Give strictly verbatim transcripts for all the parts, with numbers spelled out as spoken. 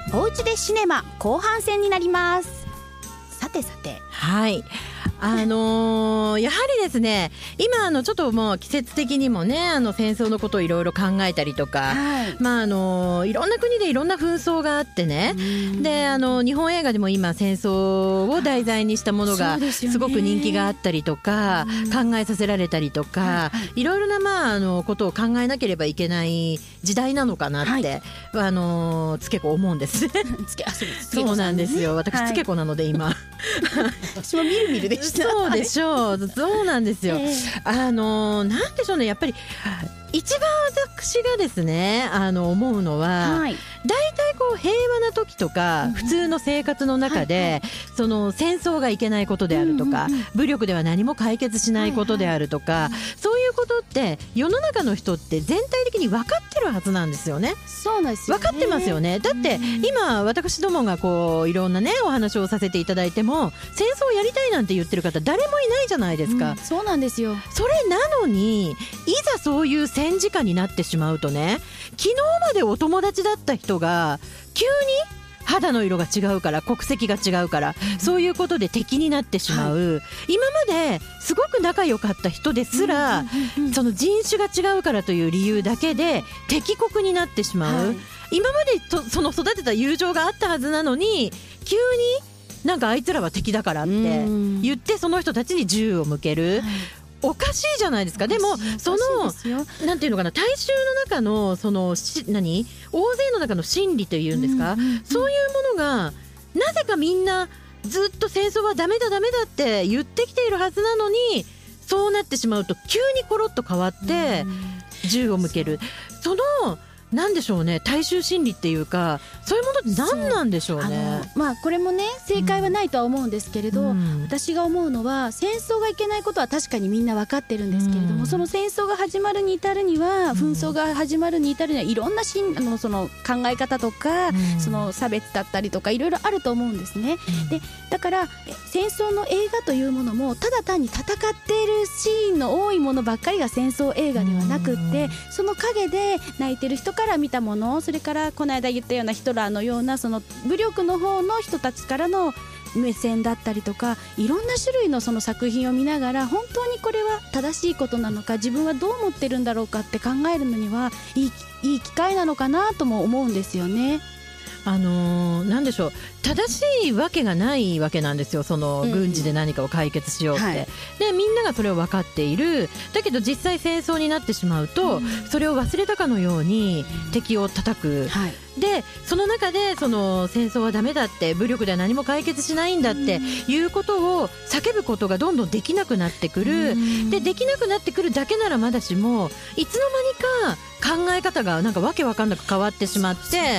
おうちでシネマ後半戦になります。さてさて、 はいあのー、やはりですね、今あのちょっともう季節的にもね、あの戦争のことをいろいろ考えたりとか、はい、まああのー、いろんな国でいろんな紛争があってね、であの日本映画でも今戦争を題材にしたものがすごく人気があったりとか、考えさせられたりとか、いろいろな、まあ、あのことを考えなければいけない時代なのかなって、はい、あのつけ子思うんですね。 つけあそうです、 そうなんですよ、私、はい、つけ子なので今私もみるみるでした。 そうでしょう、そうなんですよ、えー、あのなんでしょうね、やっぱり一番私がですねあの思うのは、はい、だいたいこう平和な時とか、うん、普通の生活の中で、はいはい、その戦争がいけないことであるとか、うんうんうん、武力では何も解決しないことであるとか、はいはい、そういうことって世の中の人って全体的に分かってるはずなんですよね。 そうなんですよね、 分かってますよね。だって今私どもがこういろんなねお話をさせていただいても、戦争をやりたいなんて言ってる方誰もいないじゃないですか、 うん、そうなんですよ。 それなのにいざそういう戦時下になってしまうとね、昨日までお友達だった人が急に肌の色が違うから、国籍が違うから、うん、そういうことで敵になってしまう、はい、今まですごく仲良かった人ですら、うんうんうん、その人種が違うからという理由だけで敵国になってしまう、はい、今までとその育てた友情があったはずなのに、急になんかあいつらは敵だからって言ってその人たちに銃を向ける、はい、おかしいじゃないですか。でもそのなんていうのかな、大衆の中のそのし何大勢の中の心理というんですか、うんうんうん、そういうものがなぜかみんなずっと戦争はダメだダメだって言ってきているはずなのに、そうなってしまうと急にコロッと変わって銃を向ける、そのなんでしょうね、大衆心理っていうか、そういうものって何なんでしょうね。 あの、まあ、これもね正解はないとは思うんですけれど、うん、私が思うのは戦争がいけないことは確かにみんな分かってるんですけれども、うん、その戦争が始まるに至るには、紛争が始まるに至るにはいろんなしんあのその考え方とか、うん、その差別だったりとかいろいろあると思うんですね、うん、でだから戦争の映画というものもただ単に戦っているシーンの多いものばっかりが戦争映画ではなくって、うん、その陰で泣いてる人から見たもの、それからこの間言ったようなヒトラーのようなその武力の方の人たちからの目線だったりとか、いろんな種類のその作品を見ながら本当にこれは正しいことなのか、自分はどう思ってるんだろうかって考えるのにはいい、いい機会なのかなとも思うんですよね。 あのー、なんでしょう、正しいわけがないわけなんですよ、その軍事で何かを解決しようって、うんはい、でみんながそれを分かっている。だけど実際戦争になってしまうと、うん、それを忘れたかのように敵を叩く、うんはい、でその中でその戦争はダメだって、武力では何も解決しないんだっていうことを叫ぶことがどんどんできなくなってくる、うん、でできなくなってくるだけならまだしも、いつの間にか考え方がなんかわけわかんなく変わってしまって、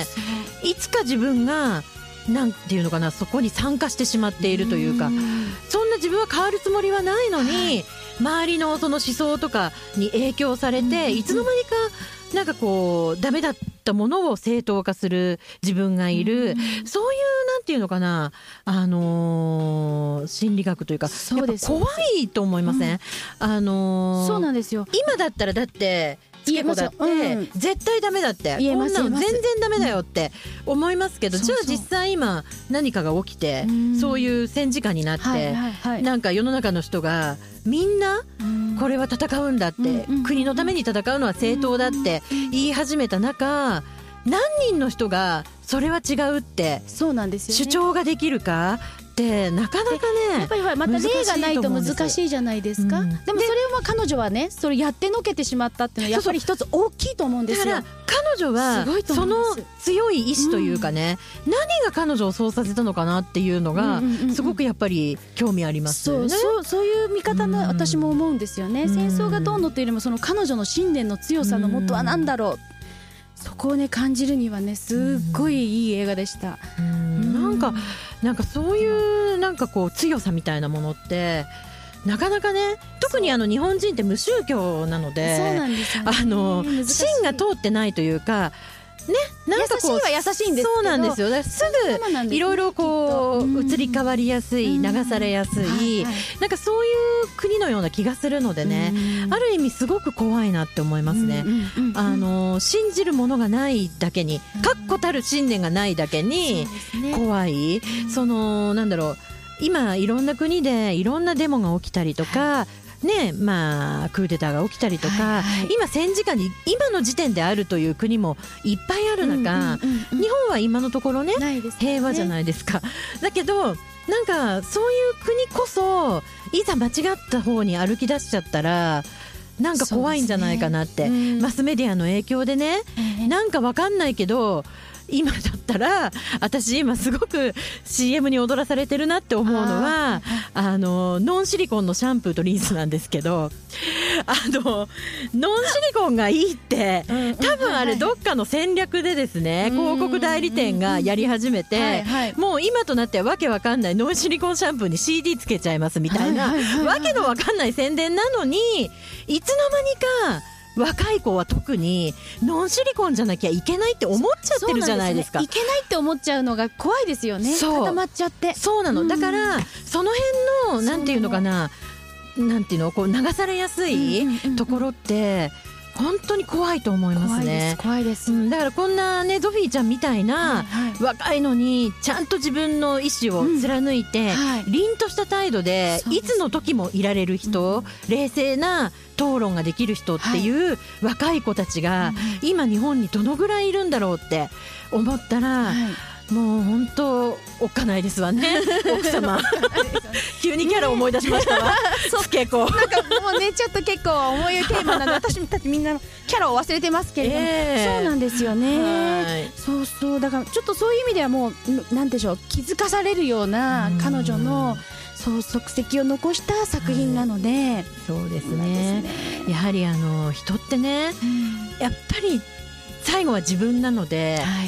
いつか自分がなんていうのかな、そこに参加してしまっているというか、そんな自分は変わるつもりはないのに、はい、周りのその思想とかに影響されて、いつの間にかなんかこうダメだったものを正当化する自分がいる、そういうなんていうのかな、あのー、心理学というか、やっぱ怖いと思いません？うん、あのー、 そうなんですよ。 今だったらだってつけ子だって、うん、絶対ダメだって、 こんなの全然ダメだよって思いますけど、うん、じゃあ実際今何かが起きて、うん、そういう戦時下になって、はいはいはい、なんか世の中の人がみんなこれは戦うんだって、うん、国のために戦うのは正当だって言い始めた中、何人の人がそれは違うって主張ができるかってなかなかね、 やっぱりまた例がないと難しいじゃないですか、うん、でもそれは彼女はね、それやってのけてしまったっていうのはやっぱり一つ大きいと思うんですよ。 だから彼女はその強い意志というかね、うん、何が彼女をそうさせたのかなっていうのがすごくやっぱり興味ありますよね。 そうそう、そういう見方の私も思うんですよね、うん、戦争がどうのっていうよりもその彼女の信念の強さの元は何だろう、うん、そこをね感じるにはねすっごいいい映画でした、 うん、なんかなんかそういうなんかこう強さみたいなものってなかなかね、特にあの日本人って無宗教なので、 そうなんですよね、 あの芯が通ってないというか、 なんかこう優しいは優しいんですけど、 そうなんですよ。だからすぐいろいろこう移り変わりやすい、流されやすい、なんかそういう国のような気がするのでね、ある意味すごく怖いなって思いますね。あの信じるものがないだけに、確固たる信念がないだけに怖い。そのなんだろう、今いろんな国でいろんなデモが起きたりとか、ね、まあクーデターが起きたりとか、はいはい、今戦時下に今の時点であるという国もいっぱいある中、うんうんうんうん、日本は今のところ ね, ね平和じゃないですか。だけどなんかそういう国こそいざ間違った方に歩き出しちゃったらなんか怖いんじゃないかなって、ね、うん、マスメディアの影響でね、えー、なんかわかんないけど今だったら私今すごく シーエム に踊らされてるなって思うのは あ, あのノンシリコンのシャンプーとリンスなんですけど、あのノンシリコンがいいって多分あれどっかの戦略でですね、広告代理店がやり始めて、もう今となってはわけわかんないノンシリコンシャンプーに シーディー つけちゃいますみたいなわけのわかんない宣伝なのに、いつの間にか若い子は特にノンシリコンじゃなきゃいけないって思っちゃってるじゃないですか。 いけないって思っちゃうのが怖いですよね。固まっちゃって。そうなの、 うん、だからその辺のなんていうのかな、なんていうのこう流されやすいところって本当に怖いと思いますね。 怖いです、怖いです、 うん、だからこんなねゾフィーちゃんみたいな、はいはい、若いのにちゃんと自分の意思を貫いて、うん、はい、凛とした態度でいつの時もいられる人、うん、冷静な討論ができる人っていう若い子たちが今日本にどのぐらいいるんだろうって思ったら、はい、もう本当おっかないですわね奥様急にキャラ思い出しましたわ、ね、つけ子なんかもうねちょっと結構重いテーマなので私たちみんなキャラを忘れてますけれども、えー、そうなんですよね、はい、そうそうだからちょっとそういう意味ではもうなんでしょう、気づかされるような彼女のそう足跡を残した作品なので、はい、 そうですね、やはりあの人ってね、うん、やっぱり最後は自分なので、はい、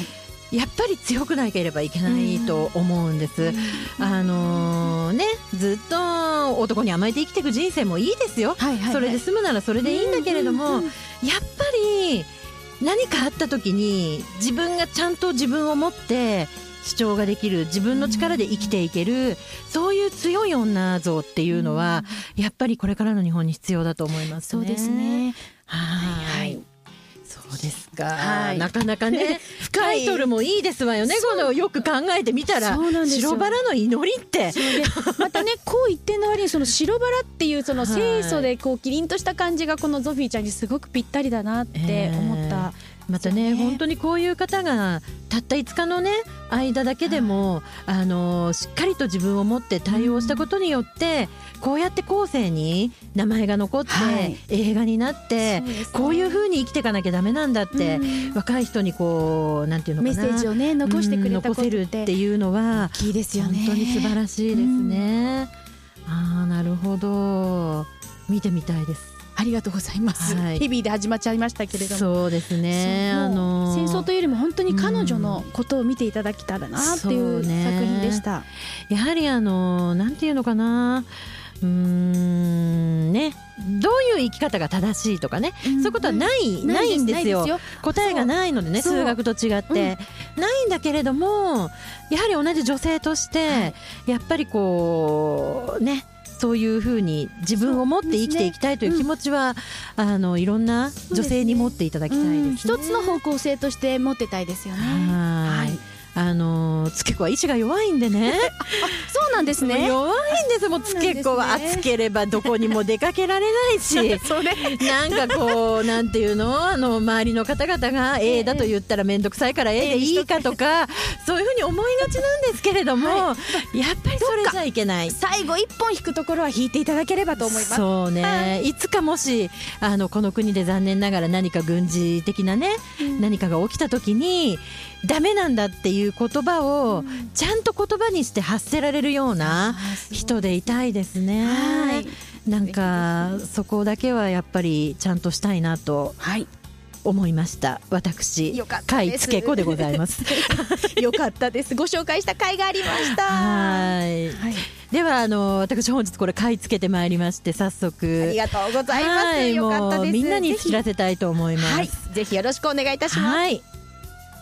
やっぱり強くなければいけないと思うんです、うん、あのー、ねずっと男に甘えて生きていく人生もいいですよ、はいはいはい、それで済むならそれでいいんだけれども、うんうんうん、やっぱり何かあった時に自分がちゃんと自分を持って主張ができる、自分の力で生きていける、そういう強い女像っていうのはやっぱりこれからの日本に必要だと思いますね。 そうですね、 はい、はい、そうですか、はい、なかなかねタイトルもいいですわよね。このよく考えてみたら白バラの祈りってまたねこう一点の割にその白バラっていうその清楚でこうキリンとした感じがこのゾフィーちゃんにすごくぴったりだなって思った、えーまたね、本当にこういう方がたったいつかのね間だけでも、はい、あのしっかりと自分を持って対応したことによって、うん、こうやって後世に名前が残って、はい、映画になって、ね、こういう風に生きていかなきゃダメなんだって、うん、若い人にこうなんていうのかな、 メッセージをね残してくれたことって、 うん、残せるっていうのは大きいですよね。 本当に素晴らしいですね、うん、あーなるほど、見てみたいです。 ありがとうございます、はい、ヘビーで始まっちゃいましたけれども、 そうですね、あのー、 戦争というよりも本当に彼女のことを見ていただけたらなっていう作品でした、 うん、やはりあのー、なんていうのかな、うーんね、どういう生き方が正しいとかね、うん、そういうことはない、うん、ないんですよ。ないですよ、答えがないのでね、数学と違って、うん、ないんだけれどもやはり同じ女性として、はい、やっぱりこうねそういうふうに自分を持って生きていきたいという気持ちは、うん、あのいろんな女性に持っていただきたいですね。うん、一つの方向性として持ってたいですよね。 はい、あのつけ子は意志が弱いんでねそうなんですね、 弱いんです。もうつけ子は暑ければどこにも出かけられないしそれなんかこうなんていうの、あの周りの方々が A だと言ったら面倒くさいから A でいいかとかそういうふうに思いがちなんですけれども、はい、やっぱりそれじゃいけない。 最後一本引くところは引いていただければと思います。 そうね、はい、いつかもしあのこの国で残念ながら何か軍事的なね、うん、何かが起きた時にダメなんだっていう言葉をちゃんと言葉にして発せられるような人でいたいですね。はい、なんかそこだけはやっぱりちゃんとしたいなと思いました。私甲斐つけ子でございますよかったです。ご紹介した甲斐がありました。 はい、はい、ではあの私本日これ買い付けてまいりまして、早速ありがとうございます。よかったです。 みんなに知らせたいと思います。 はい、ぜひよろしくお願いいたします。 はい。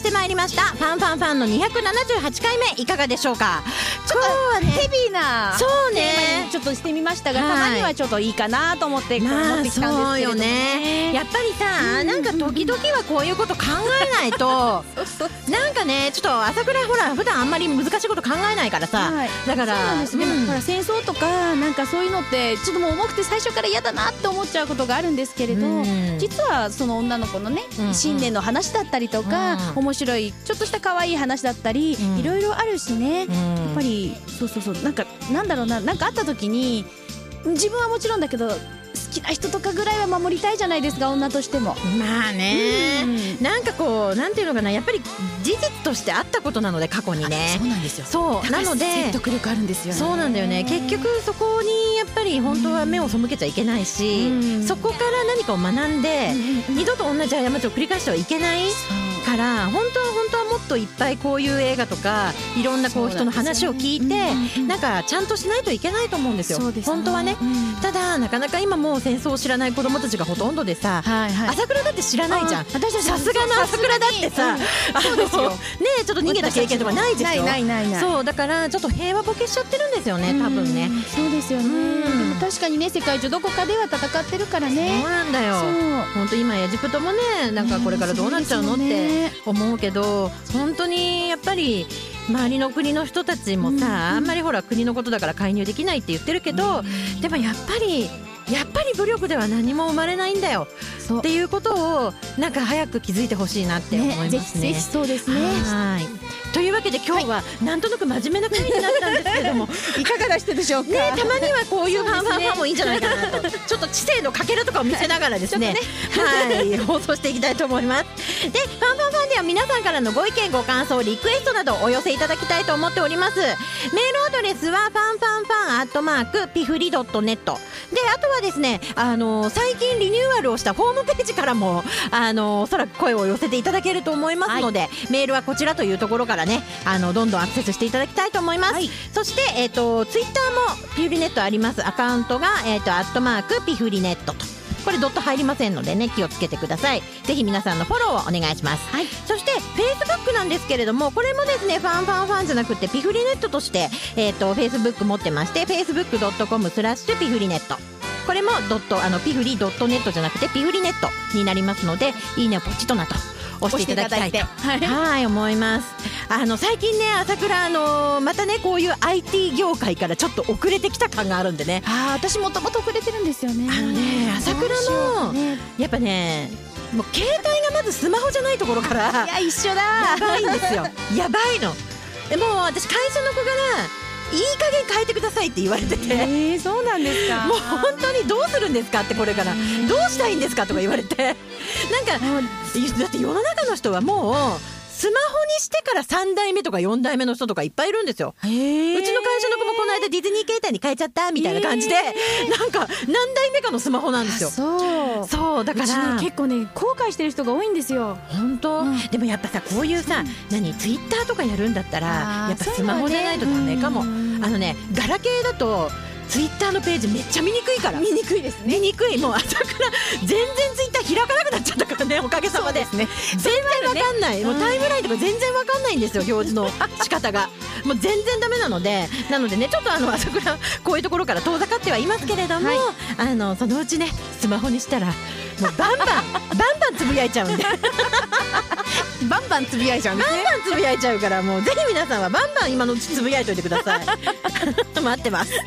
ってまいりましたファンファンファンのにひゃくななじゅうはちかいめ、いかがでしょうか。 ちょっとヘビーなそうねテーマにちょっとしてみましたが、 はい、 たまにはちょっといいかなと思って持ってきたんですけれども、ね、 そうよね。やっぱりさ、うん、なんか時々はこういうこと考えないとなんかね、ちょっと朝倉ほら普段あんまり難しいこと考えないからさ、はい、だからそうなんです、うん、でもほら戦争とかなんかそういうのってちょっともう重くて最初から嫌だなって思っちゃうことがあるんですけれど、うん、実はその女の子のね、うんうん、信念の話だったりとか、うん、面白いちょっとした可愛い話だったり、うん、いろいろあるしね、うん、やっぱりそうそうそう、なんかなんだろうな、なんかあった時に自分はもちろんだけど好きな人とかぐらいは守りたいじゃないですか、女としても。 まあね、うん、なんかこうなんていうのかな、やっぱり事実としてあったことなので、過去にね。 そうなんですよ。 そうなので説得力あるんですよね。 そうなんだよね。結局そこにやっぱり本当は目を背けちゃいけないし、うん、そこから何かを学んで、うん、二度と同じ過ちを繰り返してはいけないから、本当は本当はもっといっぱいこういう映画とかいろんなこう人の話を聞いて、なんかちゃんとしないといけないと思うんですよ。そうですね、本当はね、うん、ただなかなか今もう戦争を知らない子供たちがほとんどでさ、はいはい、朝倉だって知らないじゃん。さすがの朝倉だってさ、うん、そうですよね、ちょっと逃げた経験とかないですよ。 ないないないない。 そうだからちょっと平和ボケしちゃってるんですよね、多分ね。 そうですよね。でも確かにね、世界中どこかでは戦ってるからね。 そうなんだよ。本当今エジプトもね、なんかこれからどうなっちゃうのって思うけど、本当にやっぱり周りの国の人たちもさ、うん、あんまりほら国のことだから介入できないって言ってるけど、うん、でもやっぱりやっぱり武力では何も生まれないんだよっていうことをなんか早く気づいてほしいなって思いますね。 ぜひぜひそうですね。 はい。というわけで今日はなんとなく真面目な回になったんですけども、はい、 いかがでしたでしょうか。 ね、たまにはこういうファンファンファンもいいんじゃないかなと、ちょっと知性のかけらとかを見せながらですね、ねはい、放送していきたいと思います。で、ファンファンファンでは皆さんからのご意見ご感想リクエストなどお寄せいただきたいと思っております。メールアドレスはファンファンファンアットマークピフリドットネットで、あとはですね、あの最近リニューアルをしたホームページからもあのおそらく声を寄せていただけると思いますので、はい、メールはこちらというところからね、あのどんどんアクセスしていただきたいと思います、はい、そして、えー、とツイッターもピフリネットあります。アカウントが、えー、とアットマークピフリネットと、これドット入りませんのでね、気をつけてください。ぜひ皆さんのフォローをお願いします、はい、そしてフェイスブックなんですけれども、これもですねファンファンファンじゃなくてピフリネットとして、えー、とフェイスブック持ってまして、フェイスブックドットコムスラッシュピフリネット、これもドットあのピフリドットネットじゃなくてピフリネットになりますので、いいねをポチッとなと押していただきたいと、はい、はい思います。あの最近ね、朝倉あのー、またねこういう アイティー 業界からちょっと遅れてきた感があるんでね。 あ、私もともと遅れてるんですよね。 あのね、朝倉の、ね、やっぱね、もう携帯がまずスマホじゃないところからいや一緒だ、 やばいんですよやばいの。でもう私会社の子からいい加減変えてくださいって言われてて、 えー、そうなんですか。 もう本当にどうするんですかって、これからどうしたいんですかとか言われて、なんかだって世の中の人はもうスマホにしてからさんだいめとかよんだいめの人とかいっぱいいるんですよ。うちの会社の子もこの間ディズニー携帯に変えちゃったみたいな感じで、なんか何代目かのスマホなんですよ。 そうそうだから、 ね、結構ね後悔してる人が多いんですよ。 本当、うん、でもやっぱさ、こういうさ、うん、何ツイッターとかやるんだったらやっぱスマホじゃないとダメかも。あのね、ガラケーだとツイッターのページめっちゃ見にくいから。 見にくいですね。 見にくい。もう朝から全然ツイッター開かなくなっちゃったからね、おかげさまで。そうですね、全然わかんない、ね、もうタイムラインとか全然わかんないんですよ、表示の仕方がもう全然ダメなので、なのでね、ちょっとあの朝倉こういうところから遠ざかってはいますけれども、はい、あのそのうちねスマホにしたらもうバンバンバンバンつぶやいちゃうんでバンバンつぶやいちゃうんですね。 バンバンつぶやいちゃうから、もうぜひ皆さんはバンバン今のうちつぶやいといてください待ってます、はい、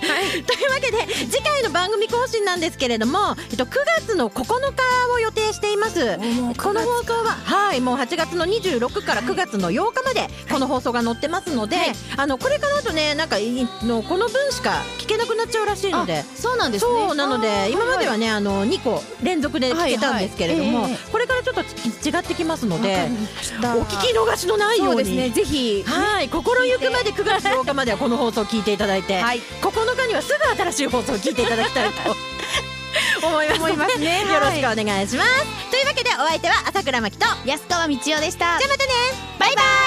というわけで次回の番組更新なんですけれども、えっと、くがつのここのかを予定しています。この放送は、はい、もうはちがつのにじゅうろくからくがつのようかまでこの放送が載ってますので、はい、あのこれからとね、なんかのこの分しか聞けなくなっちゃうらしいので。 そうなんですね。 そうなので今まではね、あのにこ連続で聞けたんですけれども、はいはい、えー、これからちょっと違ってきますので、お聞き逃しのないように、そうですね、 ぜひ、 はい、心ゆくまでくがつようかまではこの放送を聞いていただいて、はい、ここのかにはすぐ新しい放送を聞いていただきたいと思いますので、思いますね、よろしくお願いします、はい、というわけでお相手は朝倉真希と安川道代でした。 じゃあまたね、バイバイ。